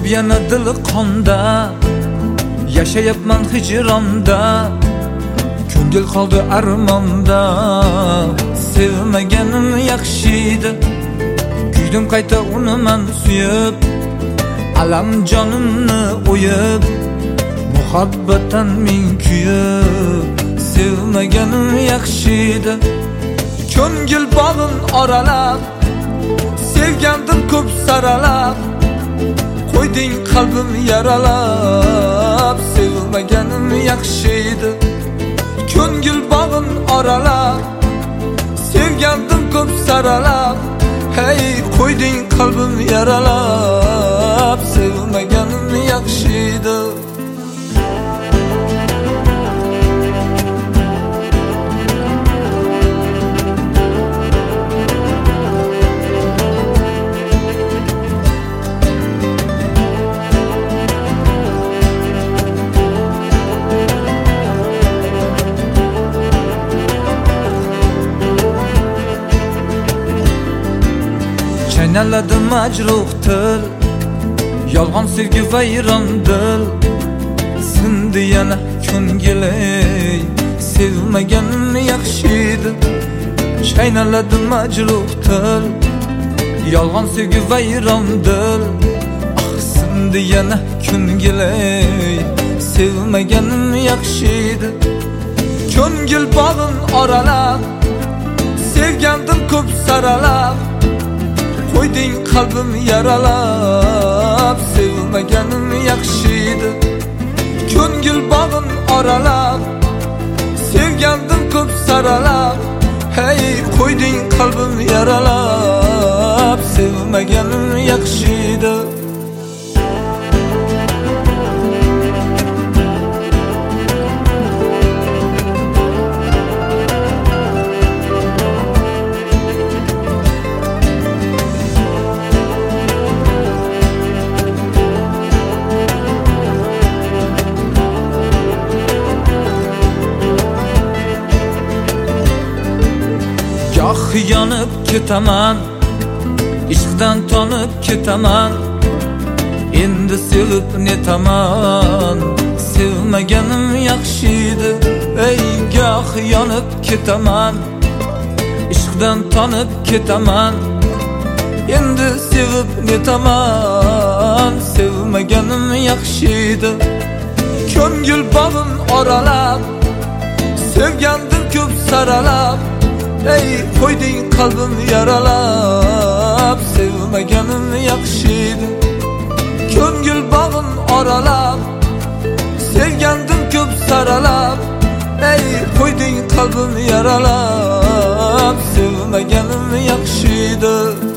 Qolib yana dil qonda, yashayapman hijronda, ko'ngil qoldi armonda. Sevmaganim yaxshi edi, kuydim qayta uni men suyib, alam jonimni o'yib, muhabbatdan men kuyib. Sevmaganim yaxshi edi, ko'ngil bog'in oralab, sevgandim ko'p saralab, qo'yding qalbim yaralab. Sevmaganim yaxshi edi, ko'ngil bog'in oralab, sevgandim ko'p saralab, hey qo'yding qalbim yaralab. Sevmaganim yaxshi edi. Chaynaladi majruh til, yolg'on sevgi vayron dil. Sindi yana ko'ngil, sevmaganim yaxshi edi. Chaynaladi majruh til, yolg'on sevgi vayron dil. Sindi yana ko'ngil, sevmaganim yaxshi edi. Ko'ngil bog'in oralab, sevgandim ko'p saralab, qo'yding qalbim yaralab. Sevmaganim yaxshi edi, ko'ngil bog'in oralab, sevgandim ko'p saralab, hey qo'yding qalbim yaralab. Sevmaganim yaxshi edi. Goh yonib ketaman, ishqdan tonib ketaman, endi sevib netaman. Sevmaganim yaxshi edi, ey goh yonib ketaman, ishqdan tonib ketaman, endi sevib netaman. Sevmaganim yaxshi edi, ko'ngil bog'in oralab, sevgandim ko'p saralab, ey qo'yding qalbim yaralab. Sevmaganim yaxshi edi, ko'ngil bog'in oralab, sevgandim ko'p saralab, ey qo'yding qalbim yaralab. Sevmaganim yaxshi edi.